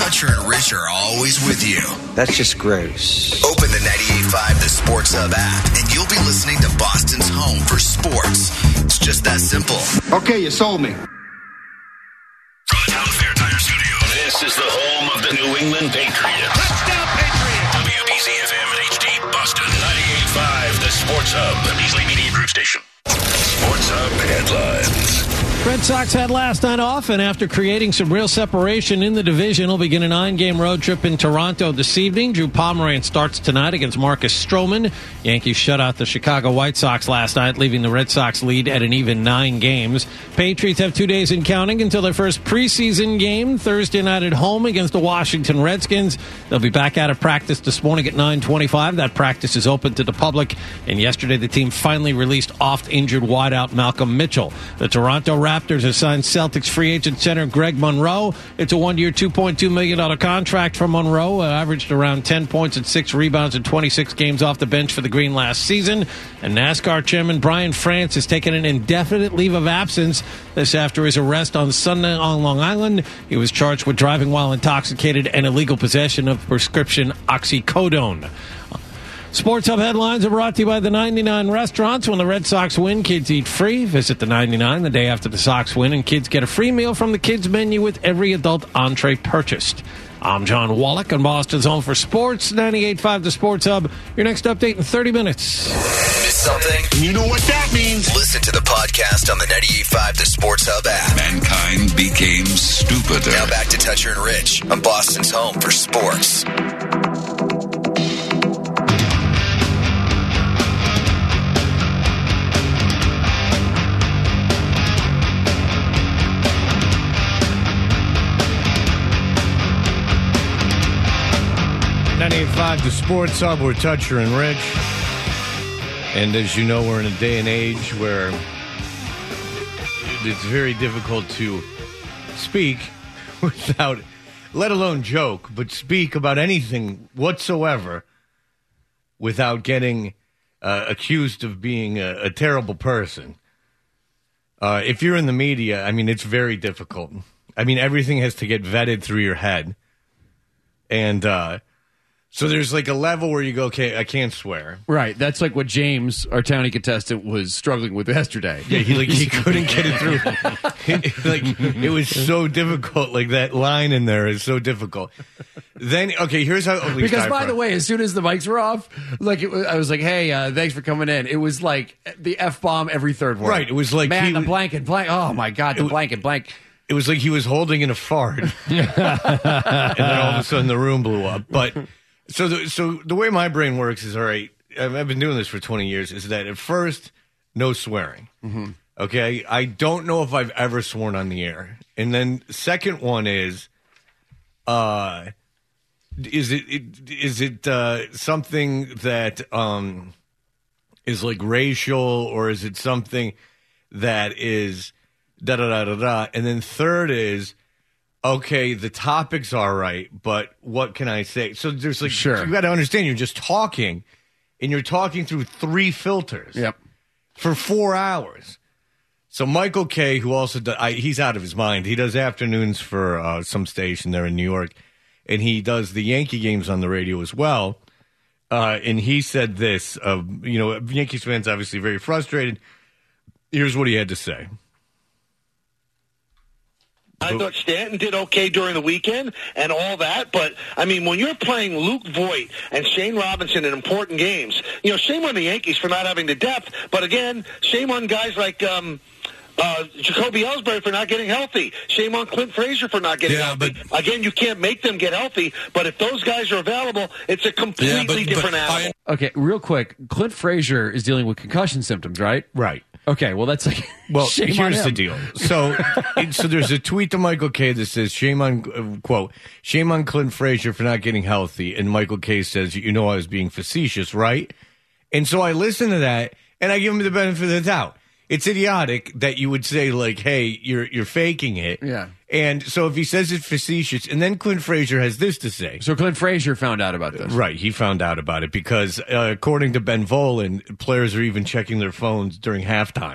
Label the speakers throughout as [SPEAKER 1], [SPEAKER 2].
[SPEAKER 1] Toucher and Rich are always with you.
[SPEAKER 2] That's just gross.
[SPEAKER 1] Open the 98.5 The Sports Hub app, and you'll be listening to Boston's home for sports. It's just that simple.
[SPEAKER 3] Okay, you sold me.
[SPEAKER 4] From the Town Fair Tire Studio, this is the home of the New England Patriots.
[SPEAKER 5] Touchdown, Patriots!
[SPEAKER 4] WBZ FM and HD Boston 98.5 The Sports Hub, the Beasley Media Group station. Sports Hub headlines.
[SPEAKER 6] Red Sox had last night off, and after creating some real separation in the division, will begin a 9-game road trip in Toronto this evening. Drew Pomeranz starts tonight against Marcus Stroman. Yankees shut out the Chicago White Sox last night, leaving the Red Sox lead at an even 9 games. Patriots have 2 days in counting until their first preseason game Thursday night at home against the Washington Redskins. They'll be back out of practice this morning at 9:25. That practice is open to the public, and yesterday the team finally released oft-injured wideout Malcolm Mitchell. The Toronto Raptors have signed Celtics free agent center Greg Monroe. It's a 1-year, $2.2 million contract for Monroe. Averaged around 10 points and 6 rebounds in 26 games off the bench for the Green last season. And NASCAR chairman Brian France has taken an indefinite leave of absence. This after his arrest on Sunday on Long Island. He was charged with driving while intoxicated and illegal possession of prescription oxycodone. Sports Hub headlines are brought to you by the 99 Restaurants. When the Red Sox win, kids eat free. Visit the 99 the day after the Sox win, and kids get a free meal from the kids menu with every adult entree purchased. I'm John Wallach on Boston's Home for Sports, 98.5 The Sports Hub. Your next update in 30 minutes.
[SPEAKER 1] Miss something?
[SPEAKER 4] You know what that means.
[SPEAKER 1] Listen to the podcast on the 98.5 The Sports Hub app.
[SPEAKER 4] Mankind became stupider.
[SPEAKER 1] Now back to Toucher and Rich on Boston's Home for Sports.
[SPEAKER 7] The Sports Hub, we're Toucher and Rich. And as you know, we're in a day and age where it's very difficult to speak without, let alone joke, but speak about anything whatsoever without getting accused of being a terrible person. If you're in the media, I mean, it's very difficult. I mean, everything has to get vetted through your head. And, so there's like a level where you go, okay, I can't swear.
[SPEAKER 8] Right. That's like what James, our Townie contestant, was struggling with yesterday.
[SPEAKER 7] Yeah, he couldn't get it through. It was so difficult. Like that line in there is so difficult. Then, okay, here's how.
[SPEAKER 8] Because by the way, as soon as the mics were off, I was like, hey, thanks for coming in. It was like the F-bomb every third word.
[SPEAKER 7] Right. It was like
[SPEAKER 8] the blanket. Oh my God, the blank.
[SPEAKER 7] It was like he was holding in a fart, and then all of a sudden the room blew up. But. So the way my brain works is, all right, I've been doing this for 20 years, is that at first, no swearing. Mm-hmm. Okay? I don't know if I've ever sworn on the air. And then second one is it something that is like racial, or is it something that is da-da-da-da-da? And then third is, okay, the topics are right, but what can I say? So there's like,
[SPEAKER 8] sure.
[SPEAKER 7] You got to understand, you're just talking, and you're talking through 3 filters.
[SPEAKER 8] Yep.
[SPEAKER 7] For 4 hours. So Michael Kay, who also does, he's out of his mind. He does afternoons for some station there in New York, and he does the Yankee games on the radio as well. And he said this, Yankees fans obviously very frustrated. Here's what he had to say.
[SPEAKER 9] I thought Stanton did okay during the weekend and all that, but, I mean, when you're playing Luke Voit and Shane Robinson in important games, shame on the Yankees for not having the depth, but again, shame on guys like Jacoby Ellsbury for not getting healthy. Shame on Clint Frazier for not getting healthy. But, again, you can't make them get healthy, but if those guys are available, it's a completely different animal.
[SPEAKER 8] Okay, real quick, Clint Frazier is dealing with concussion symptoms, right?
[SPEAKER 7] Right.
[SPEAKER 8] Okay, well, that's like,
[SPEAKER 7] well,
[SPEAKER 8] shame
[SPEAKER 7] here's
[SPEAKER 8] on
[SPEAKER 7] the
[SPEAKER 8] him.
[SPEAKER 7] deal. So there's a tweet to Michael Kay that says, shame on Clint Frazier for not getting healthy. And Michael Kay says, I was being facetious, right? And so I listen to that, and I give him the benefit of the doubt. It's idiotic that you would say, like, hey, you're faking it.
[SPEAKER 8] Yeah.
[SPEAKER 7] And so if he says it's facetious, and then Clint Frazier has this to say.
[SPEAKER 8] So Clint Frazier found out about this.
[SPEAKER 7] Right, he found out about it because, according to Ben Volen, players are even checking their phones during halftime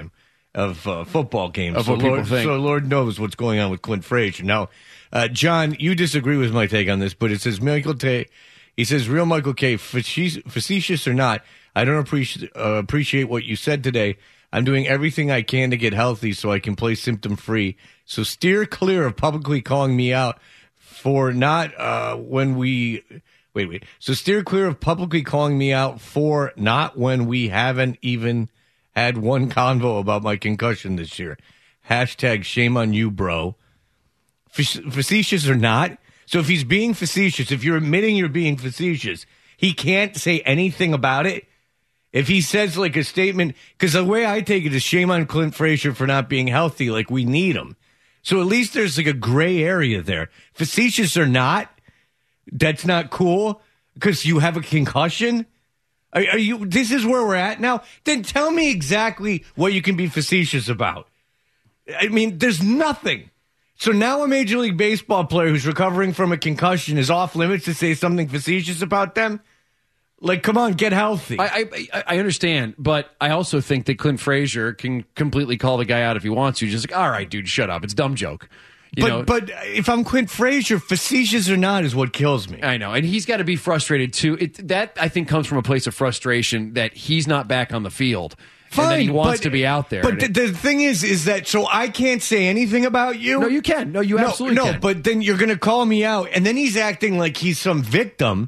[SPEAKER 7] football games.
[SPEAKER 8] Of what people think.
[SPEAKER 7] So Lord knows what's going on with Clint Frazier. Now, John, you disagree with my take on this, but it says he says, real Michael K., facetious or not, I don't appreciate what you said today. I'm doing everything I can to get healthy so I can play symptom-free. So steer clear of publicly calling me out for not when we... Wait. So steer clear of publicly calling me out for not when we haven't even had one convo about my concussion this year. Hashtag shame on you, bro. Facetious or not? So if he's being facetious, if you're admitting you're being facetious, he can't say anything about it? If he says like a statement, because the way I take it is shame on Clint Frazier for not being healthy, like we need him. So at least there's like a gray area there. Facetious or not, that's not cool because you have a concussion? Are you? This is where we're at now? Then tell me exactly what you can be facetious about. I mean, there's nothing. So now a Major League Baseball player who's recovering from a concussion is off limits to say something facetious about them? Like, come on, get healthy.
[SPEAKER 8] I understand, but I also think that Clint Frazier can completely call the guy out if he wants to. Just like, all right, dude, shut up. It's a dumb joke.
[SPEAKER 7] But if I'm Clint Frazier, facetious or not is what kills me.
[SPEAKER 8] I know, and he's got to be frustrated too. That I think comes from a place of frustration that he's not back on the field.
[SPEAKER 7] Fine,
[SPEAKER 8] and that he wants to be out there.
[SPEAKER 7] But the thing is that so I can't say anything about you?
[SPEAKER 8] No, you can. No, you absolutely can.
[SPEAKER 7] No, but then you're going to call me out, and then he's acting like he's some victim.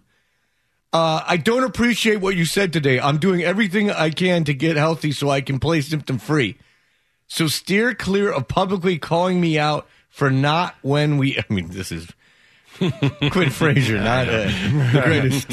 [SPEAKER 7] I don't appreciate what you said today. I'm doing everything I can to get healthy so I can play symptom-free. So steer clear of publicly calling me out for not when we... I mean, this is... Clint Frazier, not the greatest...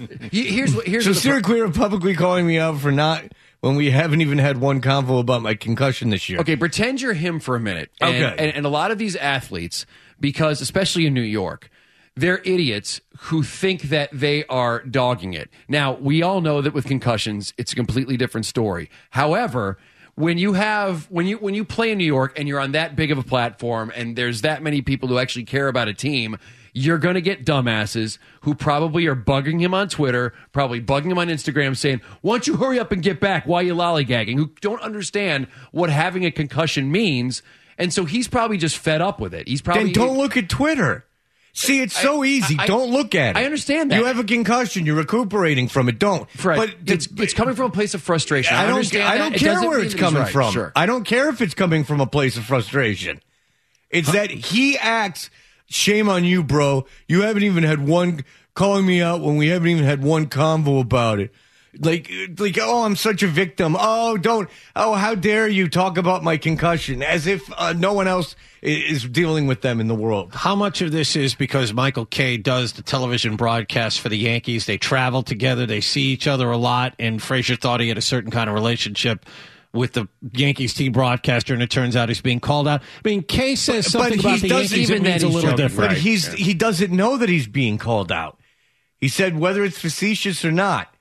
[SPEAKER 7] So steer clear of publicly calling me out for not... when we haven't even had one convo about my concussion this year.
[SPEAKER 8] Okay, pretend you're him for a minute. And a lot of these athletes, because especially in New York, they're idiots who think that they are dogging it. Now, we all know that with concussions, it's a completely different story. However, when you play in New York and you're on that big of a platform and there's that many people who actually care about a team, you're going to get dumbasses who probably are bugging him on Twitter, probably bugging him on Instagram saying, why don't you hurry up and get back? Why are you lollygagging? Who don't understand what having a concussion means. And so he's probably just fed up with it.
[SPEAKER 7] Then don't look at Twitter. See, it's so easy. Don't look at it.
[SPEAKER 8] I understand that.
[SPEAKER 7] You have a concussion. You're recuperating from it. Don't.
[SPEAKER 8] Fred, but it's coming from a place of frustration.
[SPEAKER 7] I don't care where it's coming from.
[SPEAKER 8] Sure.
[SPEAKER 7] I don't care if it's coming from a place of frustration. It's that he acts... Shame on you, bro. You haven't even had one calling me out when we haven't even had one convo about it. Like, oh, I'm such a victim. Oh, how dare you talk about my concussion as if no one else is dealing with them in the world.
[SPEAKER 6] How much of this is because Michael Kay does the television broadcast for the Yankees? They travel together. They see each other a lot. And Frazier thought he had a certain kind of relationship with the Yankees team broadcaster, and it turns out he's being called out. I mean, Kay says something about the Yankees that means a little different.
[SPEAKER 7] But he doesn't know that he's being called out. He said whether it's facetious or not,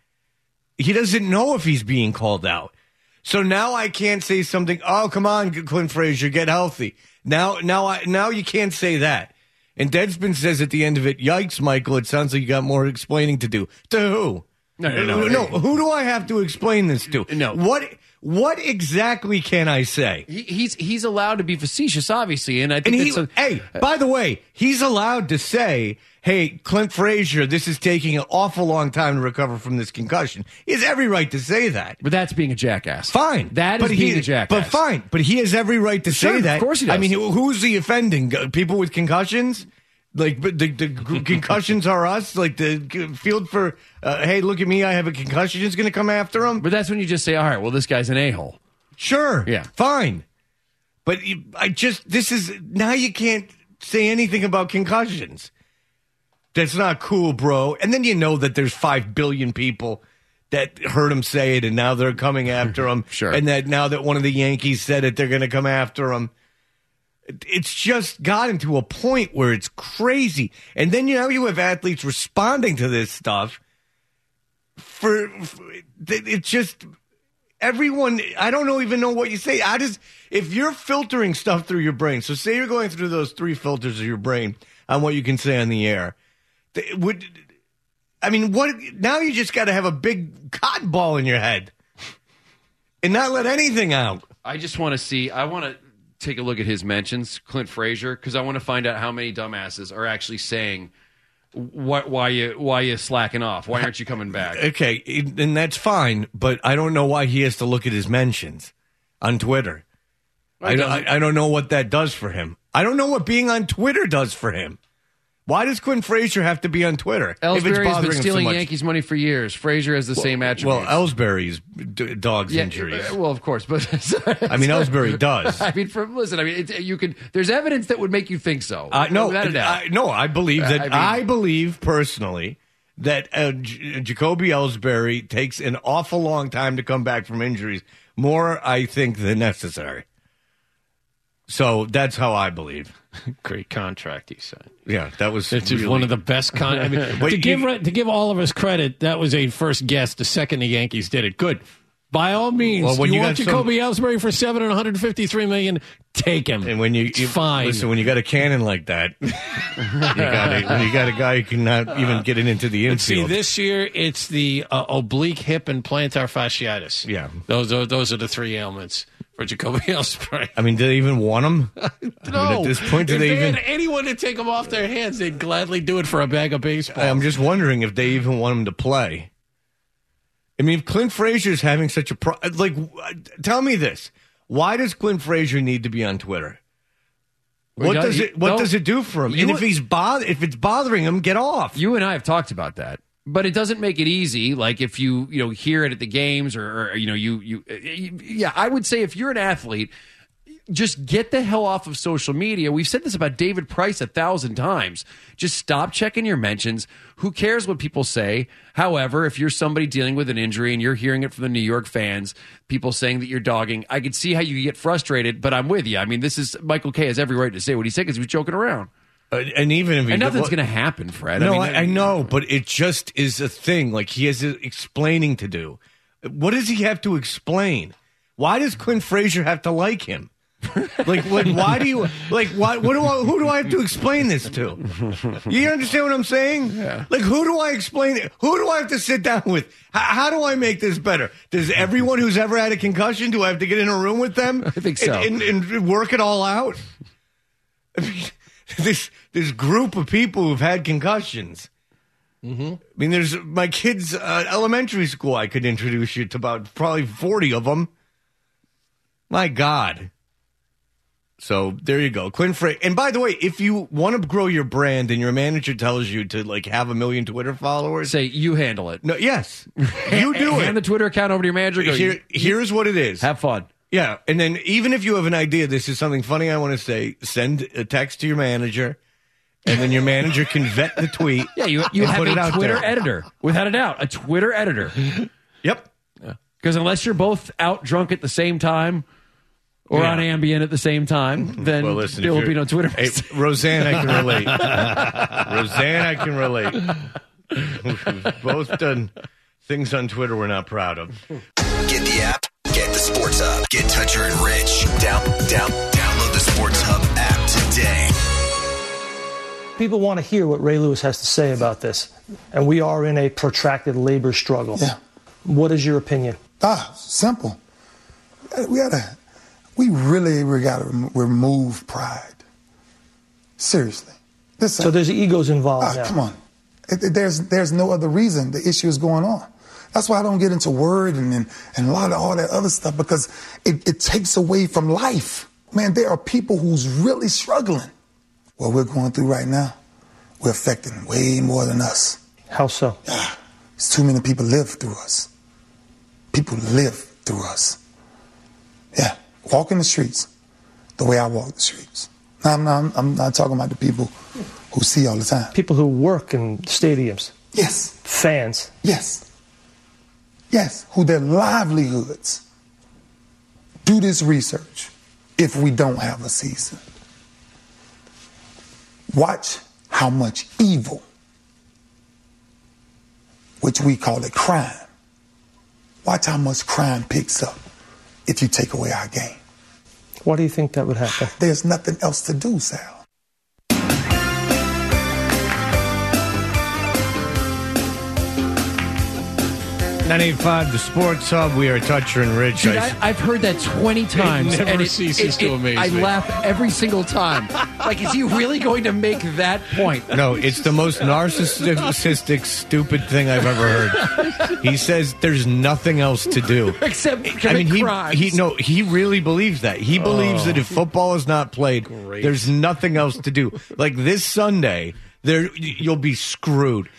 [SPEAKER 7] he doesn't know if he's being called out. So now I can't say something, oh, come on, Clint Frazier, get healthy. Now you can't say that. And Deadspin says at the end of it, yikes, Michael, it sounds like you got more explaining to do. To who? No. Who do I have to explain this to?
[SPEAKER 8] No.
[SPEAKER 7] What exactly can I say?
[SPEAKER 8] He's allowed to be facetious, obviously, and I think
[SPEAKER 7] by the way, he's allowed to say, "Hey, Clint Frazier, this is taking an awful long time to recover from this concussion." He has every right to say that.
[SPEAKER 8] But that's being a jackass.
[SPEAKER 7] Fine,
[SPEAKER 8] that is being a jackass.
[SPEAKER 7] But fine, but he has every right to say that.
[SPEAKER 8] Of course he does.
[SPEAKER 7] I mean, who's he offending? People with concussions? Like the concussions are us. Like the field for, hey, look at me, I have a concussion. Is going to come after him.
[SPEAKER 8] But that's when you just say, all right, well, this guy's an a-hole.
[SPEAKER 7] Sure,
[SPEAKER 8] yeah,
[SPEAKER 7] fine. But now you can't say anything about concussions. That's not cool, bro. And then you know that there's 5 billion people that heard him say it, and now they're coming after him.
[SPEAKER 8] Sure.
[SPEAKER 7] And that now that one of the Yankees said it, they're going to come after him. It's just gotten to a point where it's crazy. And then you have athletes responding to this stuff. It's just everyone. I don't even know what you say. If you're filtering stuff through your brain, so say you're going through those 3 filters of your brain on what you can say on the air. What? Now you just got to have a big cotton ball in your head and not let anything out.
[SPEAKER 8] I just want to see. I want to take a look at his mentions, Clint Frazier, because I want to find out how many dumbasses are actually saying, why you slacking off? Why aren't you coming back?
[SPEAKER 7] Okay, and that's fine, but I don't know why he has to look at his mentions on Twitter. I don't know what that does for him. I don't know what being on Twitter does for him. Why does Clint Frazier have to be on Twitter?
[SPEAKER 8] Ellsbury's been stealing Yankees money for years. Frazier has the same attributes.
[SPEAKER 7] Well, Ellsbury's dog's injuries.
[SPEAKER 8] Well, of course, but
[SPEAKER 7] I mean, Ellsbury does.
[SPEAKER 8] I mean, listen. I mean, you can. There's evidence that would make you think so.
[SPEAKER 7] No,
[SPEAKER 8] without a doubt.
[SPEAKER 7] I believe that. I believe personally that Jacoby Ellsbury takes an awful long time to come back from injuries. More, I think, than necessary. So that's how I believe.
[SPEAKER 6] Great contract he signed.
[SPEAKER 7] Yeah, that was
[SPEAKER 6] it's really one of the best. I mean, to give all of us credit, that was a first guess. The second the Yankees did it, good. By all means, well, when you want Jacoby Ellsbury for $7 and $153 million, take him.
[SPEAKER 7] And when you
[SPEAKER 6] fine.
[SPEAKER 7] Listen, when you got a cannon like that, when you got a guy who cannot even get it into the infield.
[SPEAKER 6] See, this year it's the oblique hip and plantar fasciitis.
[SPEAKER 7] Yeah,
[SPEAKER 6] those are the three ailments for Jacoby Ellsbury.
[SPEAKER 7] I mean, do they even want him?
[SPEAKER 6] No.
[SPEAKER 7] I mean, at this point,
[SPEAKER 6] if they had anyone to take him off their hands, they'd gladly do it for a bag of baseball.
[SPEAKER 7] I'm just wondering if they even want him to play. I mean, if Clint Frazier's having such a tell me this: why does Clint Frazier need to be on Twitter? What does it do for him? And if it's bothering him, get off.
[SPEAKER 8] You and I have talked about that. But it doesn't make it easy. Like if you hear it at the games or I would say if you're an athlete, just get the hell off of social media. We've said this about David Price 1,000 times. Just stop checking your mentions. Who cares what people say? However, if you're somebody dealing with an injury and you're hearing it from the New York fans, people saying that you're dogging, I could see how you get frustrated, but I'm with you. I mean, Michael Kay has every right to say what he said because he was joking around.
[SPEAKER 7] And even if
[SPEAKER 8] nothing's going to happen, Fred.
[SPEAKER 7] No, I know, but it just is a thing. Like he has explaining to do. What does he have to explain? Why does Clint Frazier have to like him? Like why do you who do I have to explain this to? You understand what I'm saying?
[SPEAKER 8] Yeah.
[SPEAKER 7] Like who do I explain it? Who do I have to sit down with? How do I make this better? Does everyone who's ever had a concussion, do I have to get in a room with them?
[SPEAKER 8] I think so.
[SPEAKER 7] And work it all out? I mean, this group of people who've had concussions. Mm-hmm. I mean, there's my kids' elementary school. I could introduce you to about probably 40 of them. My God. So there you go, Clint Frazier. And by the way, if you want to grow your brand and your manager tells you to have 1 million Twitter followers,
[SPEAKER 8] say you handle it.
[SPEAKER 7] No, yes, you do it.
[SPEAKER 8] Hand the Twitter account over to your manager.
[SPEAKER 7] Here's what it is.
[SPEAKER 8] Have fun.
[SPEAKER 7] Yeah, and then even if you have an idea, this is something funny I want to say, send a text to your manager, and then your manager can vet the tweet.
[SPEAKER 8] Yeah, you have a Twitter editor, without a doubt, a Twitter editor.
[SPEAKER 7] Yep.
[SPEAKER 8] Because unless you're both out drunk at the same time or on Ambien at the same time, then there will be no Twitter.
[SPEAKER 7] Hey, Roseanne, I can relate. We've both done things on Twitter we're not proud of.
[SPEAKER 1] Get the app. Get the Sports Hub. Get Toucher and Rich. Download the Sports Hub app today.
[SPEAKER 3] People want to hear what Ray Lewis has to say about this, and we are in a protracted labor struggle.
[SPEAKER 5] Yeah.
[SPEAKER 3] What is your opinion?
[SPEAKER 5] Simple. We really got to remove pride. Seriously.
[SPEAKER 3] So there's egos involved now.
[SPEAKER 5] Come on. There's no other reason the issue is going on. That's why I don't get into word and a lot of all that other stuff, because it takes away from life. Man, there are people who's really struggling. What we're going through right now, we're affecting way more than us.
[SPEAKER 3] How so?
[SPEAKER 5] It's too many people live through us. People live through us. Yeah, walk in the streets the way I walk the streets. I'm not talking about the people who see all the time.
[SPEAKER 3] People who work in stadiums.
[SPEAKER 5] Yes.
[SPEAKER 3] Fans.
[SPEAKER 5] Yes, who their livelihoods do this research if we don't have a season. Watch how much evil, which we call it crime, watch how much crime picks up if you take away our game.
[SPEAKER 3] Why do you think that would happen?
[SPEAKER 5] There's nothing else to do, Sal.
[SPEAKER 7] 98.5, the Sports Hub. We are Toucher and Rich.
[SPEAKER 8] Dude, I've heard that 20 times.
[SPEAKER 6] It never
[SPEAKER 8] and
[SPEAKER 6] ceases to amaze
[SPEAKER 8] I
[SPEAKER 6] me.
[SPEAKER 8] laugh every single time. Like, is he really going to make that point?
[SPEAKER 7] No, it's the most narcissistic, stupid thing I've ever heard. He says there's nothing else to do.
[SPEAKER 8] Except commit crimes.
[SPEAKER 7] He really believes that. He believes that if football is not played, there's nothing else to do. Like this Sunday, you'll be screwed.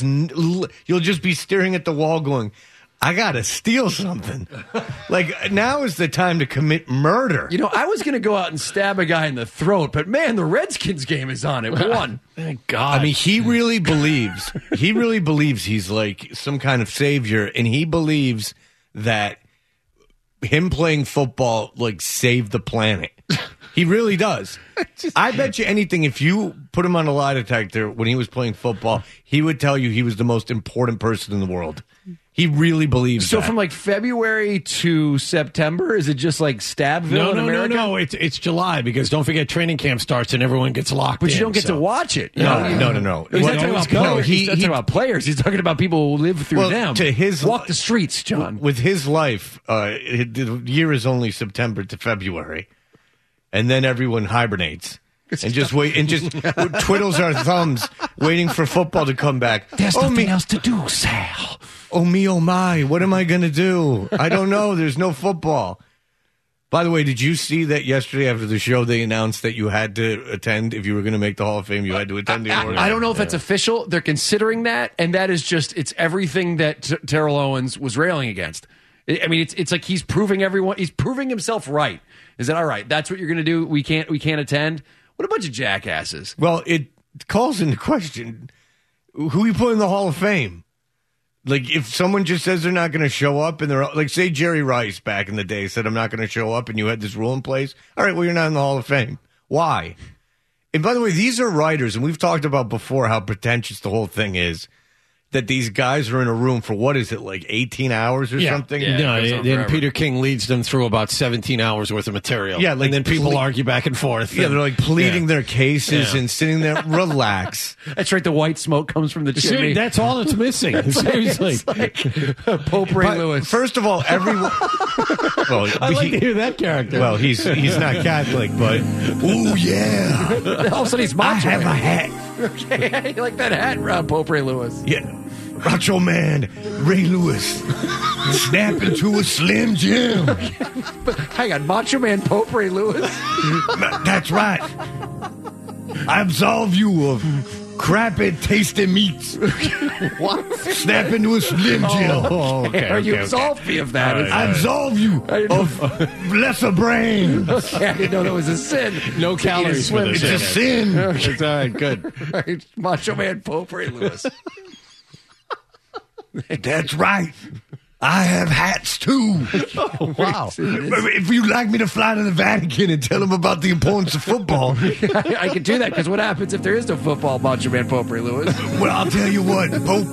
[SPEAKER 7] You'll just be staring at the wall going, I gotta steal something. Like, now is the time to commit murder.
[SPEAKER 8] You know, I was going to go out and stab a guy in the throat, but man, the Redskins game is on. It won.
[SPEAKER 6] Thank God.
[SPEAKER 7] I mean, he really believes he's like some kind of savior, and he believes that him playing football like saved the planet. He really does. I bet you anything, if you put him on a lie detector when he was playing football, he would tell you he was the most important person in the world. He really believes
[SPEAKER 8] So
[SPEAKER 7] that.
[SPEAKER 8] from like February to September, is it just like Stabville in America?
[SPEAKER 6] No. It's July because don't forget training camp starts and everyone gets locked in.
[SPEAKER 8] But you don't get to watch it.
[SPEAKER 7] No.
[SPEAKER 8] He's not talking about players. He's not talking about players. He's talking about people who live through them. Walk the streets, John.
[SPEAKER 7] With his life, the year is only September to February, and then everyone hibernates. And just wait, and just twiddles our thumbs, waiting for football to come back.
[SPEAKER 6] There's nothing else to do, Sal.
[SPEAKER 7] Oh me, oh my! What am I going to do? I don't know. There's no football. By the way, did you see that yesterday after the show they announced that you had to attend if you were going to make the Hall of Fame? You had to attend the award.
[SPEAKER 8] I don't know if that's official. They're considering that, and that is it's everything that Terrell Owens was railing against. I mean, it's like he's proving himself right. Is that all right? That's what you're going to do. We can't attend. What a bunch of jackasses.
[SPEAKER 7] Well, it calls into question who you put in the Hall of Fame. Like, if someone just says they're not going to show up, and they're like, say Jerry Rice back in the day said, I'm not going to show up, and you had this rule in place. All right, well, you're not in the Hall of Fame. Why? And by the way, these are writers, and we've talked about before how pretentious the whole thing is. That these guys are in a room for, what is it, like 18 hours or something?
[SPEAKER 6] Yeah, no, then Peter King leads them through about 17 hours worth of material.
[SPEAKER 7] Yeah, like,
[SPEAKER 6] and then people argue back and forth.
[SPEAKER 7] Yeah, they're like pleading their cases and sitting there, relax.
[SPEAKER 8] That's right, the white smoke comes from the chimney.
[SPEAKER 6] That's all that's missing. Seriously.
[SPEAKER 8] Pope Ray Lewis.
[SPEAKER 7] First of all, everyone... well,
[SPEAKER 6] I like to hear that character.
[SPEAKER 7] Well, he's not Catholic, but... Ooh, yeah.
[SPEAKER 8] All of a sudden he's macho.
[SPEAKER 7] I have a hat.
[SPEAKER 8] Okay, you like that hat, Pope Ray Lewis?
[SPEAKER 7] Yeah. Macho Man Ray Lewis snap into a Slim Jim.
[SPEAKER 8] But hang on, Macho Man Pope Ray Lewis?
[SPEAKER 7] That's right. I absolve you of crappy tasting meats.
[SPEAKER 8] What?
[SPEAKER 7] Snap into a Slim Jim.
[SPEAKER 8] Okay. Are you absolve me of that?
[SPEAKER 7] I absolve you of lesser brains.
[SPEAKER 8] Okay, I didn't know that was a sin.
[SPEAKER 6] No calories for this.
[SPEAKER 7] It's a sin.
[SPEAKER 8] Okay.
[SPEAKER 6] It's all right, good.
[SPEAKER 8] All right, Macho Man Pope Ray Lewis.
[SPEAKER 7] That's right. I have hats too.
[SPEAKER 6] Oh, wow.
[SPEAKER 7] If you'd like me to fly to the Vatican and tell them about the importance of football.
[SPEAKER 8] I can do that because what happens if there is no football, Macho Man Pope Ray Lewis?
[SPEAKER 7] Well, I'll tell you what, Pope.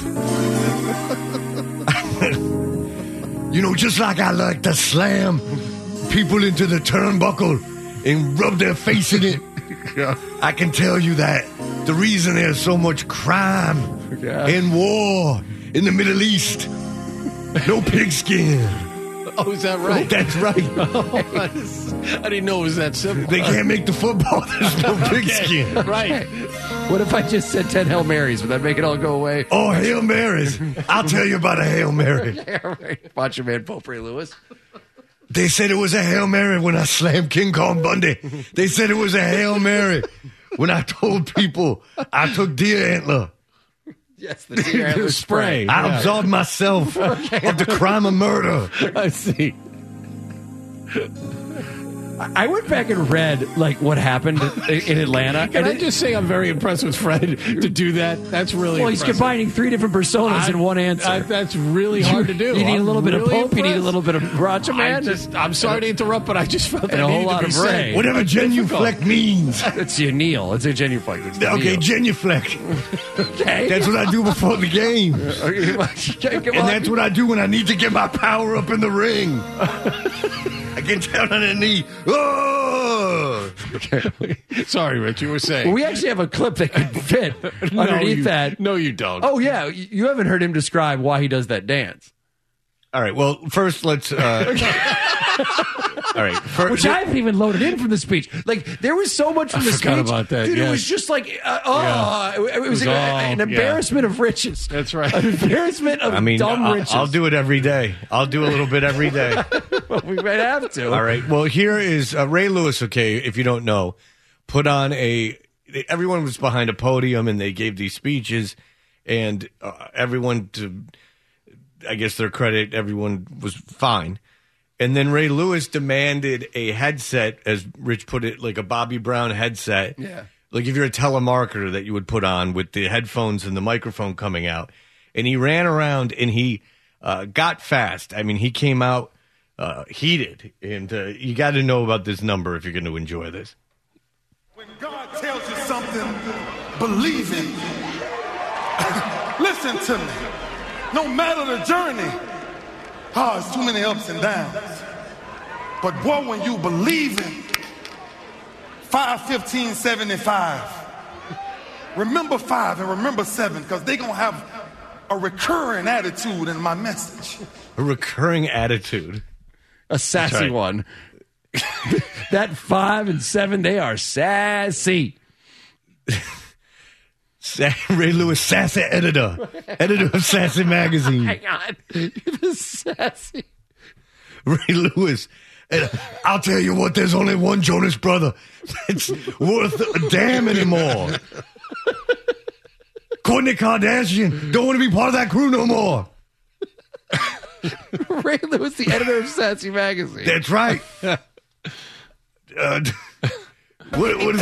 [SPEAKER 7] You know, just like I like to slam people into the turnbuckle and rub their face in it, I can tell you that the reason there's so much crime and war in the Middle East, no pigskin.
[SPEAKER 6] Oh, is that right?
[SPEAKER 7] That's right.
[SPEAKER 6] I didn't know it was that simple.
[SPEAKER 7] They can't make the football. There's no pigskin.
[SPEAKER 6] Right.
[SPEAKER 8] What if I just said 10 Hail Marys? Would that make it all go away?
[SPEAKER 7] Oh, Hail Marys. I'll tell you about a Hail Mary.
[SPEAKER 8] Yeah, right. Macho Man Pope Ray Lewis.
[SPEAKER 7] They said it was a Hail Mary when I slammed King Kong Bundy. They said it was a Hail Mary when I told people I took deer antler.
[SPEAKER 8] Yes, the deer antler spray.
[SPEAKER 7] I absolved myself of the crime of murder.
[SPEAKER 6] I see.
[SPEAKER 8] I went back and read like what happened in Atlanta.
[SPEAKER 6] Can I just say I'm very impressed with Fred to do that? That's really
[SPEAKER 8] well. He's
[SPEAKER 6] impressive.
[SPEAKER 8] combining three different personas in one answer.
[SPEAKER 6] That's really hard to do.
[SPEAKER 8] You need a little bit of
[SPEAKER 6] really
[SPEAKER 8] Pope.
[SPEAKER 6] impressed.
[SPEAKER 8] You need a little bit of Macho Man.
[SPEAKER 6] I'm sorry to interrupt, but I just felt that
[SPEAKER 8] and a whole
[SPEAKER 6] needed
[SPEAKER 8] lot
[SPEAKER 6] to be
[SPEAKER 8] of
[SPEAKER 6] said.
[SPEAKER 8] Ray.
[SPEAKER 7] Whatever genuflect means.
[SPEAKER 8] It's your kneel. It's a genuflect. It's
[SPEAKER 7] Okay, genuflect.
[SPEAKER 8] Okay.
[SPEAKER 7] That's what I do before the game. And that's what I do when I need to get my power up in the ring. I get down on a knee. Oh!
[SPEAKER 6] Okay. Sorry, Rich, you were saying.
[SPEAKER 8] We actually have a clip that could fit underneath that.
[SPEAKER 6] No, you don't.
[SPEAKER 8] Oh, yeah. You haven't heard him describe why he does that dance.
[SPEAKER 7] All right. Well, first let's. All right.
[SPEAKER 8] Which I haven't even loaded in from the speech. Like there was so much from the speech.
[SPEAKER 6] About that.
[SPEAKER 8] Dude,
[SPEAKER 6] yes.
[SPEAKER 8] It was just like, it was an embarrassment of riches.
[SPEAKER 6] That's right.
[SPEAKER 8] An embarrassment of dumb riches.
[SPEAKER 7] I'll do it every day. I'll do a little bit every day.
[SPEAKER 8] Well, we might have to.
[SPEAKER 7] All right. Well, here is Ray Lewis. Okay, if you don't know, put on everyone was behind a podium and they gave these speeches, and everyone, to I guess their credit, everyone was fine. And then Ray Lewis demanded a headset, as Rich put it, like a Bobby Brown headset.
[SPEAKER 8] Yeah.
[SPEAKER 7] Like if you're a telemarketer that you would put on with the headphones and the microphone coming out. And he ran around and he got fast. I mean, he came out heated. And you got to know about this number if you're going to enjoy this.
[SPEAKER 5] When God tells you something, believe it. Listen to me. No matter the journey, it's too many ups and downs. But boy, when you believe it, 5-15-75. Remember 5 and remember 7, because they're going to have a recurring attitude in my message.
[SPEAKER 7] A recurring attitude.
[SPEAKER 8] A sassy one. That 5 and 7, they are sassy.
[SPEAKER 7] Ray Lewis, sassy editor of Sassy Magazine.
[SPEAKER 8] Hang on. The sassy.
[SPEAKER 7] Ray Lewis. I'll tell you what, there's only one Jonas brother that's worth a damn anymore. Kourtney Kardashian don't want to be part of that crew no more.
[SPEAKER 8] Ray Lewis, the editor of Sassy Magazine.
[SPEAKER 7] That's right. What is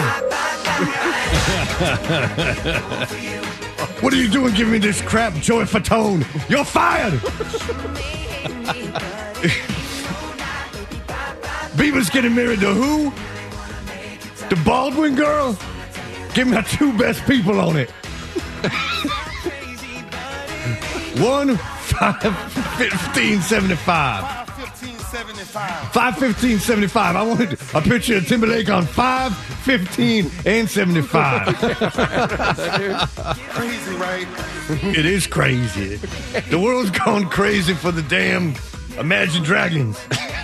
[SPEAKER 7] What are you doing giving me this crap, Joey Fatone? You're fired! Bieber's getting married to who? The Baldwin girl? Give me the 2 best people on it. 1, 5, 15, 75. 5-15-75. I wanted a picture of Timberlake on 5, 15, and 75.
[SPEAKER 5] Crazy, right?
[SPEAKER 7] It is crazy. The world's gone crazy for the damn Imagine Dragons.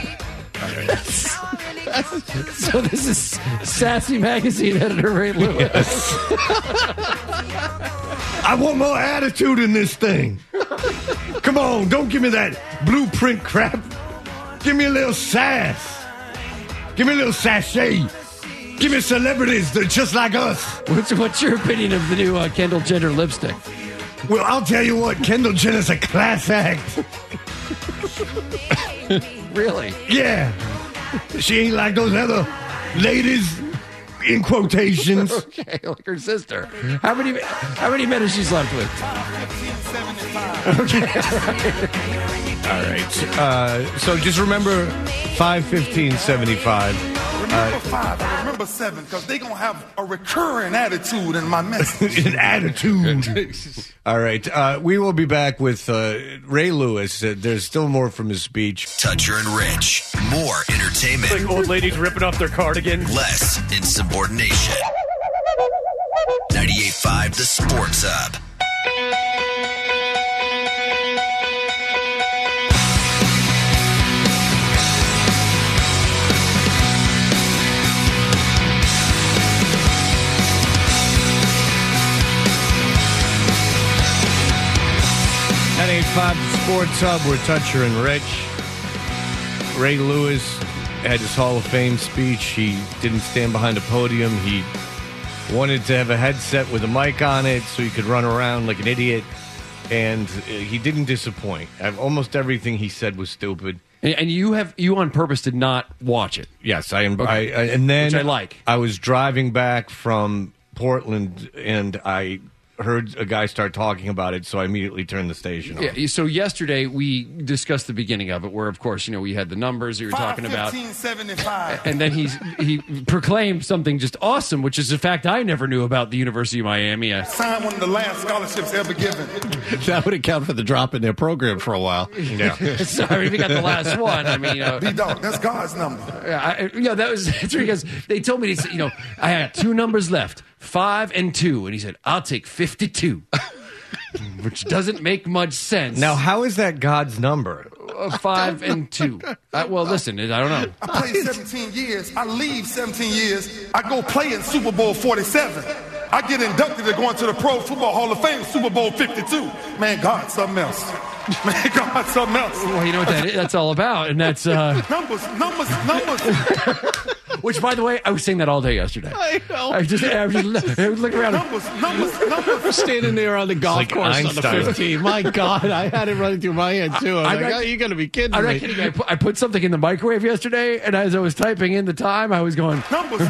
[SPEAKER 8] So this is Sassy Magazine editor Ray Lewis.
[SPEAKER 7] Yes. I want more attitude in this thing. Come on, don't give me that blueprint crap. Give me a little sass. Give me a little sachet. Give me celebrities that are just like us.
[SPEAKER 8] What's your opinion of the new Kendall Jenner lipstick?
[SPEAKER 7] Well, I'll tell you what, Kendall Jenner's a class act.
[SPEAKER 8] Really?
[SPEAKER 7] Yeah. She ain't like those other ladies, in quotations.
[SPEAKER 8] Okay, like her sister. How many men has she slept with?
[SPEAKER 7] Okay. All right. So just remember 5-15-75.
[SPEAKER 5] Remember 5 and remember 7, because they're going to have a recurring attitude in my message.
[SPEAKER 7] An attitude. All right. We will be back with Ray Lewis. There's still more from his speech.
[SPEAKER 1] Toucher and Rich. More entertainment.
[SPEAKER 10] Like old ladies ripping off their cardigan.
[SPEAKER 1] Less insubordination. 98.5 The Sports Hub.
[SPEAKER 7] Sports Hub, we're Toucher and Rich. Ray Lewis had his Hall of Fame speech. He didn't stand behind a podium. He wanted to have a headset with a mic on it so he could run around like an idiot. And he didn't disappoint. Almost everything he said was stupid.
[SPEAKER 8] And you on purpose did not watch it.
[SPEAKER 7] Yes, I am. Okay. And then
[SPEAKER 8] which I like.
[SPEAKER 7] I was driving back from Portland and I heard a guy start talking about it, so I immediately turned the station on.
[SPEAKER 8] Yeah, so yesterday we discussed the beginning of it, where, of course, we had the numbers that you were talking about.
[SPEAKER 5] 5-15-75.
[SPEAKER 8] And then he proclaimed something just awesome, which is a fact I never knew about the University of Miami.
[SPEAKER 5] Signed one of the last scholarships ever given.
[SPEAKER 6] That would account for the drop in their program for a while.
[SPEAKER 7] Yeah.
[SPEAKER 8] Sorry, we got the last one. I mean,
[SPEAKER 5] D-Dog, that's God's number.
[SPEAKER 8] That's because they told me, I had 2 numbers left. 5 and 2, and he said, "I'll take 52," which doesn't make much sense.
[SPEAKER 7] Now, how is that God's number?
[SPEAKER 8] 5-2. Well, listen, I don't know.
[SPEAKER 5] I played 17 years. I leave 17 years. I go play in Super Bowl 47. I get inducted to go into the Pro Football Hall of Fame, Super Bowl 52. Man, God, something else. Man, God, something else.
[SPEAKER 8] Well, you know what that's all about, and that's...
[SPEAKER 5] Numbers.
[SPEAKER 8] Which, by the way, I was saying that all day yesterday.
[SPEAKER 6] I know.
[SPEAKER 8] I was looking around.
[SPEAKER 5] Numbers.
[SPEAKER 6] Standing there on the golf course
[SPEAKER 7] Einstein.
[SPEAKER 6] on the 15. My God, I had it running through my head, too. I was like, you got to be kidding
[SPEAKER 8] I'm
[SPEAKER 6] me.
[SPEAKER 8] not kidding. I put something in the microwave yesterday, and as I was typing in the time, I was going...
[SPEAKER 5] Numbers.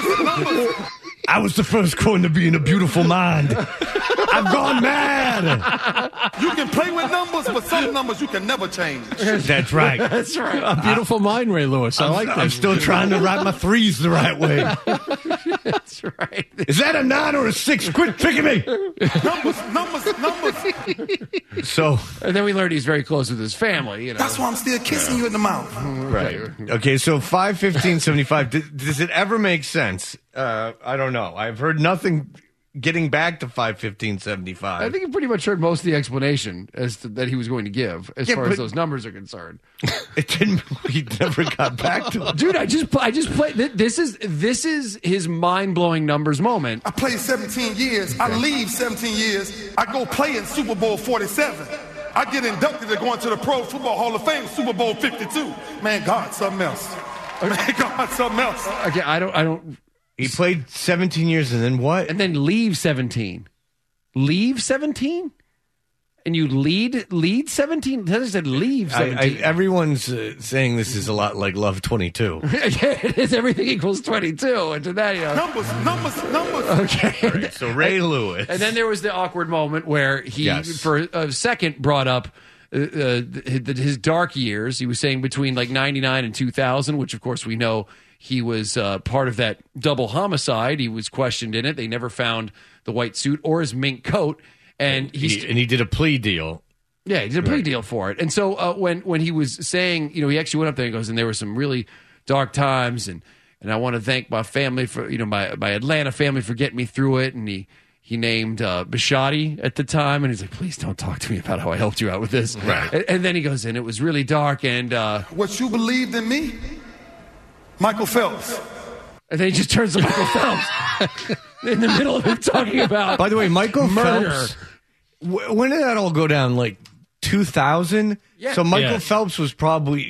[SPEAKER 7] I was the first coin to be in a beautiful mind. I've gone mad.
[SPEAKER 5] You can play with numbers, but some numbers you can never change.
[SPEAKER 7] That's right.
[SPEAKER 8] That's right.
[SPEAKER 6] A beautiful mind, Ray Lewis. I like that.
[SPEAKER 7] I'm still trying to write my threes the right way.
[SPEAKER 8] That's right.
[SPEAKER 7] Is that a 9 or a 6? Quit tricking me.
[SPEAKER 5] Numbers.
[SPEAKER 7] So,
[SPEAKER 8] And then we learned he's very close with his family. You know.
[SPEAKER 5] That's why I'm still kissing you in the mouth.
[SPEAKER 8] Right.
[SPEAKER 7] okay, so 5-15-75. Does it ever make sense? I don't know. I've heard nothing getting back to 5-15-75.
[SPEAKER 8] I think you pretty much heard most of the explanation that he was going to give as far as those numbers are concerned.
[SPEAKER 7] It didn't. He never got back to it.
[SPEAKER 8] Dude, I just played. This is his mind blowing numbers moment.
[SPEAKER 5] I played 17 years. I leave 17 years. I go play in Super Bowl 47. I get inducted to go into the Pro Football Hall of Fame, Super Bowl 52. Man, God, something else. Man, God, something else.
[SPEAKER 8] Okay, I don't.
[SPEAKER 7] He played 17 years and then what?
[SPEAKER 8] And then leave 17. Leave 17? And you lead 17? I said leave 17.
[SPEAKER 7] Everyone's saying this is a lot like Love 22.
[SPEAKER 8] It is. Everything equals 22. And to that, you know.
[SPEAKER 5] Numbers.
[SPEAKER 8] Okay.
[SPEAKER 7] Right, so Ray Lewis.
[SPEAKER 8] And then there was the awkward moment where he, for a second, brought up his dark years. He was saying between like 99 and 2000, which of course we know he was part of that double homicide. He was questioned in it. They never found the white suit or his mink coat. And
[SPEAKER 7] he did a plea deal.
[SPEAKER 8] Yeah, he did a plea deal for it. And so when he was saying, you know, he actually went up there and goes, and there were some really dark times, and I want to thank my family for, you know, my Atlanta family for getting me through it. And he named Bishotti at the time, and he's like, please don't talk to me about how I helped you out with this.
[SPEAKER 7] Right.
[SPEAKER 8] And then he goes, and it was really dark, and
[SPEAKER 5] what you believed in me, Michael Phelps.
[SPEAKER 8] And then he just turns to Michael Phelps in the middle of him talking about.
[SPEAKER 7] By the way, Michael
[SPEAKER 8] murder.
[SPEAKER 7] Phelps. When did that all go down? Like 2000?
[SPEAKER 8] Yeah.
[SPEAKER 7] So Michael Phelps was probably,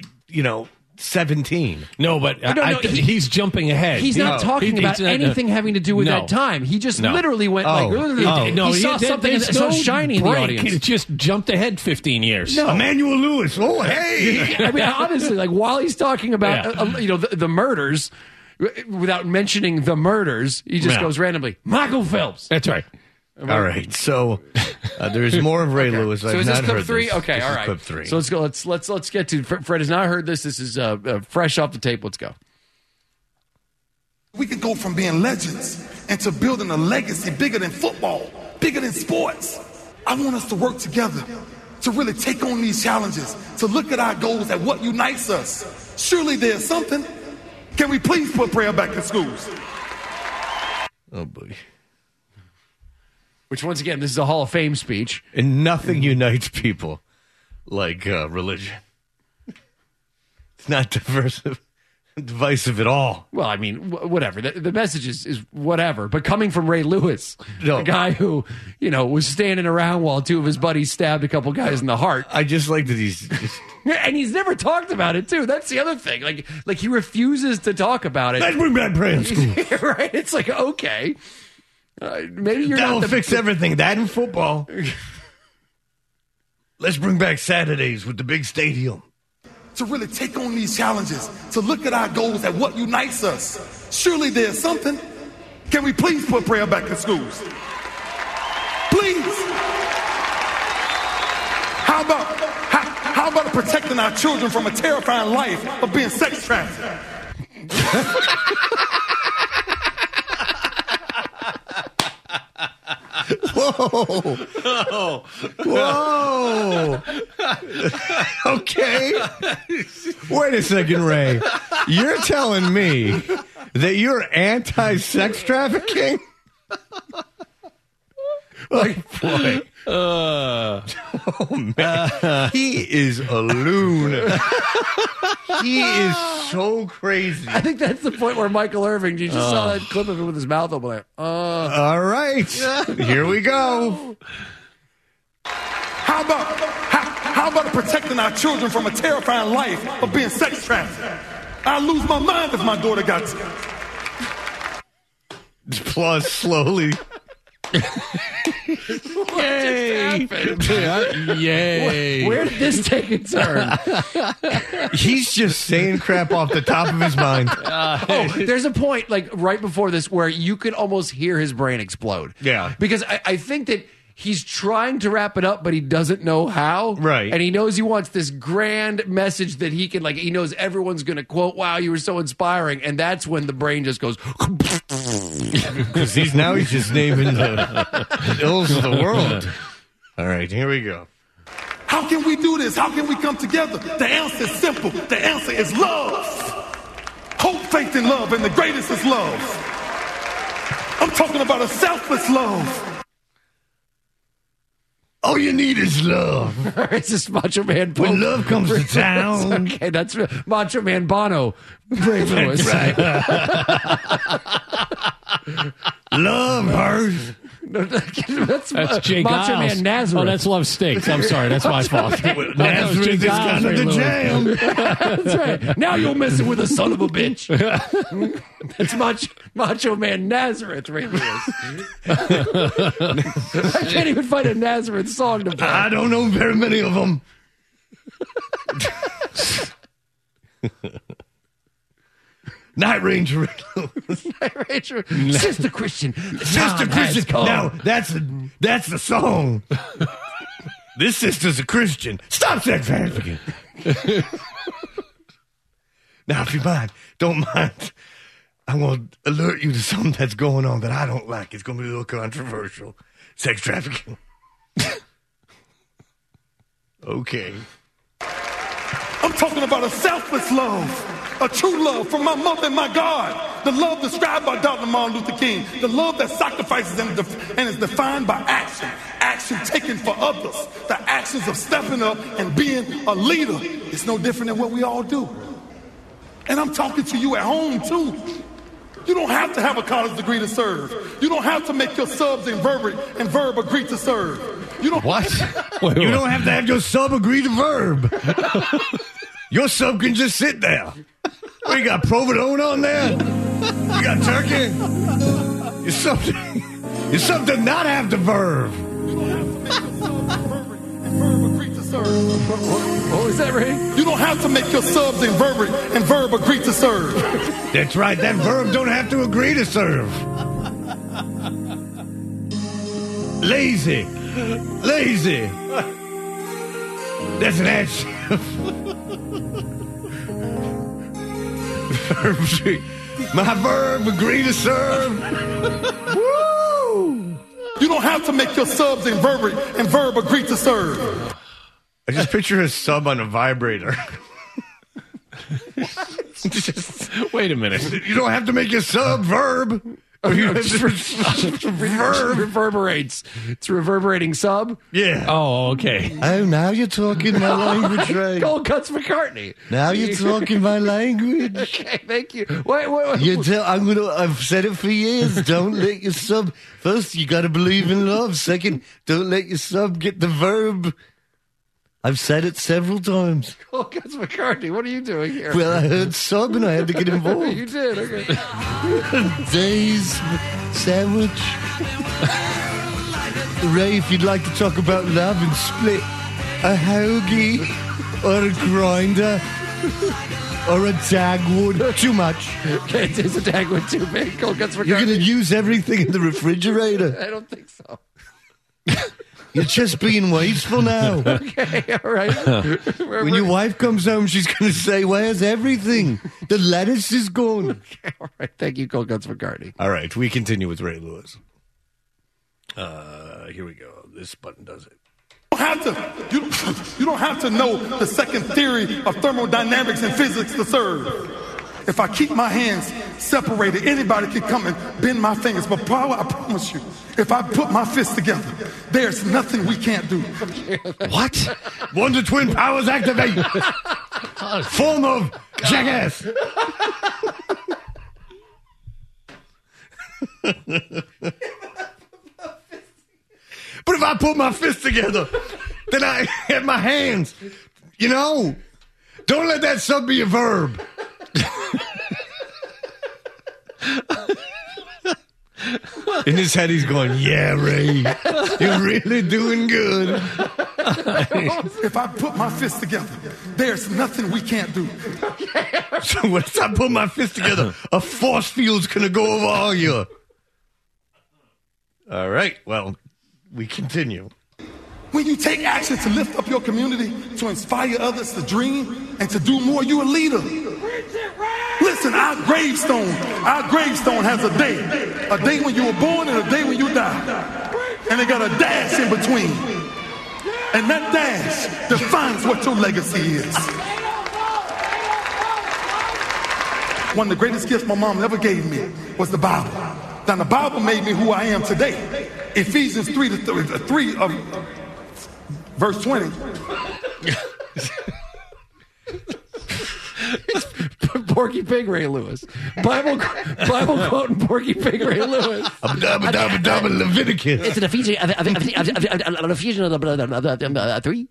[SPEAKER 7] 17.
[SPEAKER 6] No, but he's jumping ahead.
[SPEAKER 8] He's not talking about anything having to do with that time. He just literally went he saw something so shiny in the audience.
[SPEAKER 6] He just jumped ahead 15 years.
[SPEAKER 8] No.
[SPEAKER 7] Emmanuel Lewis. Oh, hey.
[SPEAKER 8] I mean, honestly, like while he's talking about the murders, without mentioning the murders, he just goes randomly, Michael Phelps.
[SPEAKER 6] That's right.
[SPEAKER 7] All right, so there's more of Ray Lewis.
[SPEAKER 8] So
[SPEAKER 7] I've
[SPEAKER 8] is this
[SPEAKER 7] not
[SPEAKER 8] clip
[SPEAKER 7] heard
[SPEAKER 8] 3?
[SPEAKER 7] this.
[SPEAKER 8] Okay,
[SPEAKER 7] This
[SPEAKER 8] all
[SPEAKER 7] is
[SPEAKER 8] right.
[SPEAKER 7] Clip 3.
[SPEAKER 8] So let's go. Let's get to. Fred has not heard this. This is fresh off the tape. Let's go.
[SPEAKER 5] We could go from being legends into building a legacy bigger than football, bigger than sports. I want us to work together to really take on these challenges, to look at our goals, at what unites us. Surely there's something. Can we please put prayer back in schools?
[SPEAKER 7] Oh, boy.
[SPEAKER 8] Which, once again, this is a Hall of Fame speech.
[SPEAKER 7] And nothing unites people like religion. It's not divisive at all.
[SPEAKER 8] Well, I mean, whatever. The message is whatever. But coming from Ray Lewis, a guy who, was standing around while two of his buddies stabbed a couple guys in the heart.
[SPEAKER 7] I just like that he's just...
[SPEAKER 8] And he's never talked about it, too. That's the other thing. Like he refuses to talk about it.
[SPEAKER 7] Let's bring back prayer in school.
[SPEAKER 8] Right? It's like, okay. Maybe you're
[SPEAKER 7] That'll
[SPEAKER 8] not
[SPEAKER 7] fix everything. That and football. Let's bring back Saturdays with the big stadium.
[SPEAKER 5] To really take on these challenges, to look at our goals, at what unites us. Surely there's something. Can we please put prayer back in schools? Please. How about protecting our children from a terrifying life of being sex trafficked?
[SPEAKER 7] Whoa. Whoa. Okay. Wait a second, Ray. You're telling me that you're anti-sex trafficking?
[SPEAKER 8] Like,
[SPEAKER 7] boy. Oh, man. He is a loon. He is so crazy.
[SPEAKER 8] I think that's the point where Michael Irvin, you just saw that clip of him with his mouth open. Like,
[SPEAKER 7] all right. Here we go.
[SPEAKER 5] How about protecting our children from a terrifying life of being sex trafficked? I'd lose my mind if my daughter got to.
[SPEAKER 7] Plus, slowly.
[SPEAKER 8] Yay!
[SPEAKER 6] Yay!
[SPEAKER 8] Where did this take a turn?
[SPEAKER 7] He's just saying crap off the top of his mind.
[SPEAKER 8] There's a point, like, right before this where you could almost hear his brain explode.
[SPEAKER 7] Yeah.
[SPEAKER 8] Because I think that he's trying to wrap it up, but he doesn't know how.
[SPEAKER 7] Right.
[SPEAKER 8] And he knows he wants this grand message that he can, like, he knows everyone's going to quote, wow, you were so inspiring. And that's when the brain just goes.
[SPEAKER 7] Because he's just naming the ills of the world. All right, here we go.
[SPEAKER 5] How can we do this? How can we come together? The answer is simple. The answer is love. Hope, faith, and love, and the greatest is love. I'm talking about a selfless love.
[SPEAKER 7] All you need is love.
[SPEAKER 8] It's just Macho Man.
[SPEAKER 7] When love comes to town.
[SPEAKER 8] Okay, that's Macho Man Bono. Ray Lewis.
[SPEAKER 7] Right. Love hurts.
[SPEAKER 8] That's
[SPEAKER 6] Jay
[SPEAKER 8] Macho
[SPEAKER 6] Giles.
[SPEAKER 8] Man Nazareth.
[SPEAKER 6] Oh, that's Love Stinks. I'm sorry. That's my fault.
[SPEAKER 7] Nazareth is kind of the jam.
[SPEAKER 8] That's right. Now you're messing with a son of a bitch. That's Macho Man Nazareth, Ray Lewis. I can't even find a Nazareth song to play.
[SPEAKER 7] I don't know very many of them. Night Ranger.
[SPEAKER 8] Night Ranger. Sister Christian.
[SPEAKER 7] Sister Christian. Now, that's the song. This sister's a Christian. Stop sex trafficking. Now, if you don't mind, I want to alert you to something that's going on that I don't like. It's going to be a little controversial. Sex trafficking. Okay.
[SPEAKER 5] I'm talking about a selfless love, a true love from my mother and my God. The love described by Dr. Martin Luther King. The love that sacrifices and is defined by action. Action taken for others. The actions of stepping up and being a leader. It's no different than what we all do. And I'm talking to you at home, too. You don't have to have a college degree to serve. You don't have to make your subs and verb agree to serve. You don't.
[SPEAKER 7] What? You don't have to have your sub agree to verb. Your sub can just sit there. We got provolone on there. You got turkey. Your sub does not have the verb.
[SPEAKER 5] You don't have to make your subs and verb agree to serve.
[SPEAKER 8] What was that, Ray?
[SPEAKER 5] You don't have to make your subs and verb agree to serve.
[SPEAKER 7] That's right. That verb don't have to agree to serve. Lazy. That's an adjective. My verb agree to serve.
[SPEAKER 5] Woo! You don't have to make your subs and verb agree to serve.
[SPEAKER 7] I just picture a sub on a vibrator.
[SPEAKER 6] Wait a minute.
[SPEAKER 7] You don't have to make your sub verb.
[SPEAKER 8] Reverberates. It's reverberating sub.
[SPEAKER 7] Yeah.
[SPEAKER 6] Oh, okay.
[SPEAKER 7] Oh, now you're talking my language, Ray.
[SPEAKER 8] Gold Cuts McCartney.
[SPEAKER 7] Now you're talking my language.
[SPEAKER 8] Okay, thank you. Wait.
[SPEAKER 7] I've said it for years. Don't let your sub. First, you got to believe in love. Second, don't let your sub get the verb. I've said it several times.
[SPEAKER 8] Gold Cuts McCartney, what are you doing here?
[SPEAKER 7] Well, I heard sub and I had to get involved.
[SPEAKER 8] You did, okay.
[SPEAKER 7] Days sandwich. Ray, if you'd like to talk about love and split, a hoagie or a grinder or a Dagwood. Too much.
[SPEAKER 8] Okay, it's a Dagwood too big. Gold Cuts McCartney.
[SPEAKER 7] You're going to use everything in the refrigerator.
[SPEAKER 8] I don't think so.
[SPEAKER 7] You're just being wasteful now.
[SPEAKER 8] Okay, all right.
[SPEAKER 7] When your wife comes home, she's going to say, where's everything? The lettuce is gone.
[SPEAKER 8] Okay, all right. Thank you, Gold Cuts McCartney.
[SPEAKER 7] All right, we continue with Ray Lewis. Here we go. This button does it.
[SPEAKER 5] You don't have to know the second theory of thermodynamics and physics to serve. If I keep my hands separated, anybody can come and bend my fingers. But power, I promise you, if I put my fists together, there's nothing we can't do.
[SPEAKER 7] What? Wonder Twin powers activate. Form of jackass. But if I put my fists together, then I have my hands. You know, don't let that sub be a verb. In his head, he's going, yeah, Ray, you're really doing good.
[SPEAKER 5] If I put my fists together, there's nothing we can't do.
[SPEAKER 7] So once I put my fists together, a force field's going to go over all you. All right, well, we continue.
[SPEAKER 5] When you take action to lift up your community, to inspire others to dream and to do more, you're a leader. Listen, our gravestone has a day when you were born and a day when you die. And they got a dash in between. And that dash defines what your legacy is. One of the greatest gifts my mom ever gave me was the Bible. Now the Bible made me who I am today. Ephesians 3 of verse 20.
[SPEAKER 8] Porky Pig Ray Lewis. Bible quoting Porky Pig Ray Lewis.
[SPEAKER 7] Double Leviticus.
[SPEAKER 11] It's an Ephesians of 3.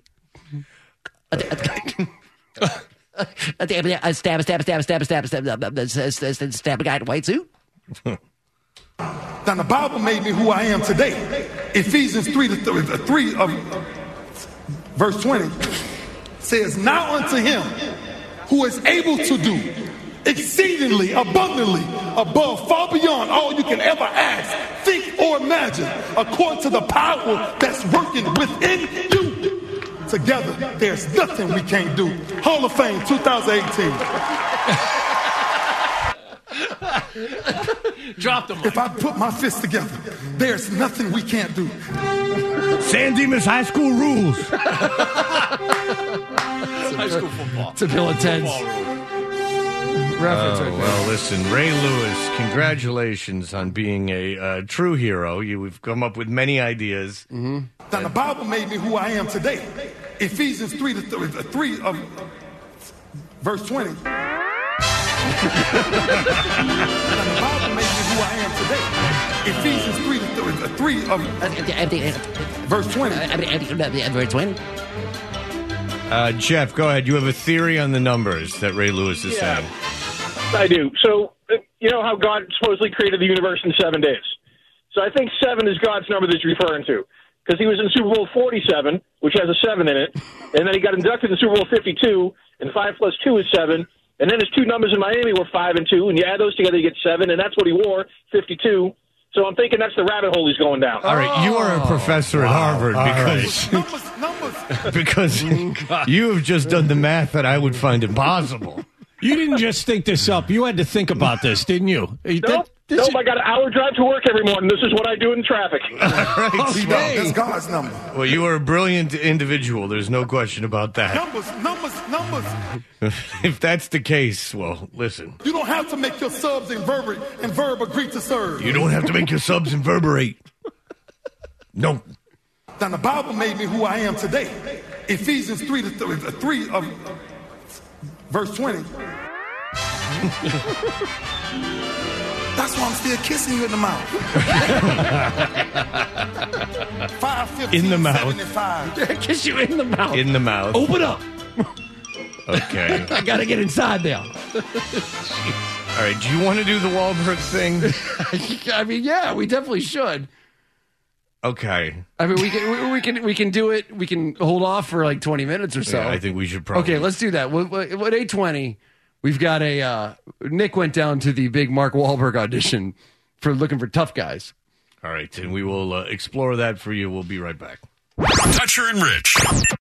[SPEAKER 11] Stab a guy in a white suit.
[SPEAKER 5] Now the Bible made me who I am today. Ephesians 3 of verse 20 says, now unto him who is able to do exceedingly abundantly above, far beyond all you can ever ask, think, or imagine, according to the power that's working within you. Together, there's nothing we can't do. Hall of Fame 2018.
[SPEAKER 6] Drop them.
[SPEAKER 5] If I put my fists together, there's nothing we can't do.
[SPEAKER 7] San Dimas High School rules.
[SPEAKER 6] High school football.
[SPEAKER 8] It's a Bill and Ted's reference.
[SPEAKER 7] Well, listen, Ray Lewis, congratulations on being a true hero. We've come up with many ideas.
[SPEAKER 5] Mm-hmm. Now the Bible made me who I am today. Ephesians 3 of verse 20. Now the Bible made me who I am today. Ephesians 3 of verse 20.
[SPEAKER 11] Verse 20.
[SPEAKER 7] Jeff, go ahead. You have a theory on the numbers that Ray Lewis is saying.
[SPEAKER 10] I do. So, you know how God supposedly created the universe in 7 days? So I think 7 is God's number that he's referring to. Because he was in Super Bowl 47, which has a 7 in it, and then he got inducted in Super Bowl 52, and 5 plus 2 is 7, and then his two numbers in Miami were 5 and 2, and you add those together, you get 7, and that's what he wore, 52. So I'm thinking that's the rabbit hole he's going down.
[SPEAKER 7] All right, you are a professor at Harvard because you have just done the math that I would find impossible.
[SPEAKER 6] You didn't just think this up. You had to think about this, didn't you?
[SPEAKER 10] Nope, I got an hour drive to work every morning. This is what I do in traffic.
[SPEAKER 7] Right,
[SPEAKER 5] That's God's number.
[SPEAKER 7] Well, you are a brilliant individual. There's no question about that.
[SPEAKER 5] Numbers.
[SPEAKER 7] If that's the case, well, listen.
[SPEAKER 5] You don't have to make your subs and verb agree to serve.
[SPEAKER 7] You don't have to make your subs inverberate. No.
[SPEAKER 5] Now the Bible made me who I am today. Ephesians 3 of verse 20. That's why I'm still kissing you in the mouth. 5, 15,
[SPEAKER 7] in the mouth.
[SPEAKER 5] 75.
[SPEAKER 8] Kiss you in the mouth.
[SPEAKER 7] In the mouth.
[SPEAKER 8] Open up.
[SPEAKER 7] Okay.
[SPEAKER 8] I got to get inside there.
[SPEAKER 7] All right. Do you want to do the Wahlberg thing?
[SPEAKER 8] I mean, yeah, we definitely should.
[SPEAKER 7] Okay.
[SPEAKER 8] I mean, we can do it. We can hold off for like 20 minutes or so.
[SPEAKER 7] Yeah, I think we should probably.
[SPEAKER 8] Okay, let's do that. At 8:20, we've got a Nick went down to the big Mark Wahlberg audition for looking for tough guys.
[SPEAKER 7] All right, and we will explore that for you. We'll be right back.
[SPEAKER 4] Dutcher and Rich.